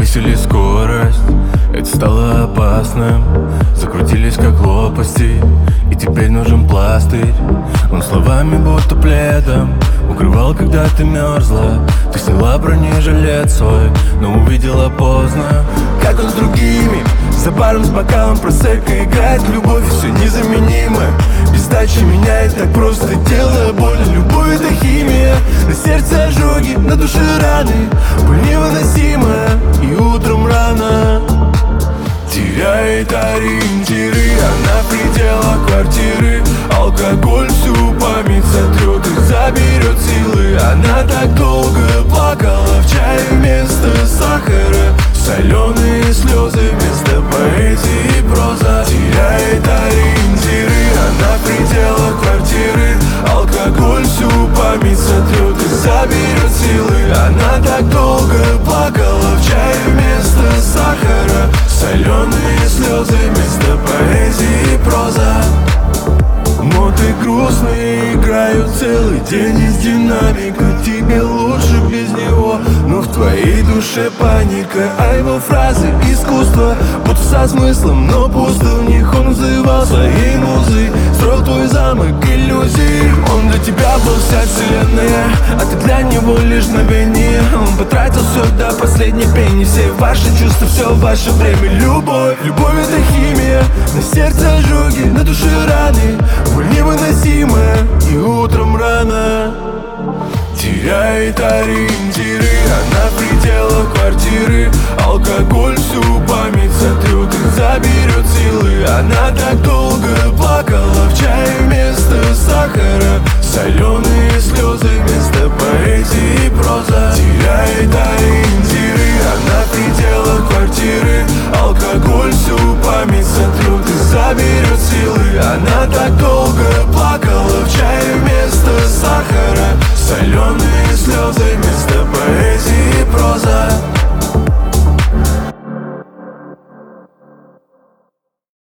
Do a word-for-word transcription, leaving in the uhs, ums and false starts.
Повысили скорость, это стало опасным. Закрутились как лопасти, и теперь нужен пластырь. Он словами будто пледом укрывал, когда ты мерзла. Ты сняла бронежилет свой, но увидела поздно. Как он с другими, за баром с бокалом просека играет в любовь, и все незаменимо. Без сдачи меняет так просто, делая больно. Любовь — это химия, на сердце ожоги, на душе раны. Боль невыносимая, и утром рано теряет ориентиры. Она в пределах квартиры, алкоголь всю память сотрет и заберет силы. Она так долго плакала в чае вместо сахара, соленые слезы вместо поэзии и проза. Теряет ориентиры, она в пределах квартиры, алкоголь всю память сотрет и заберет силы. Она так долго плакала в чае вместо сахара, соленые слезы вместо поэзии и проза. Ноты грустные играют целый день из динамика. Тебе лучше без него, но в твоей душе паника. А его фразы — искусство, будто со смыслом, но пусто в них. Он взывал своей музы, строил твой замок иллюзий. Он для тебя был вся вселенная, а ты для него лишь мгновение. Он потратил все до последней пени, все ваши чувства, все ваше время. Любовь, любовь — это химия, на сердце ожоги, на душе раны. Боль невыносимая, и утром рано теряет ориентиры. Она в пределах квартиры, алкоголь всю память сотрет и заберет силы. Она так долго плакала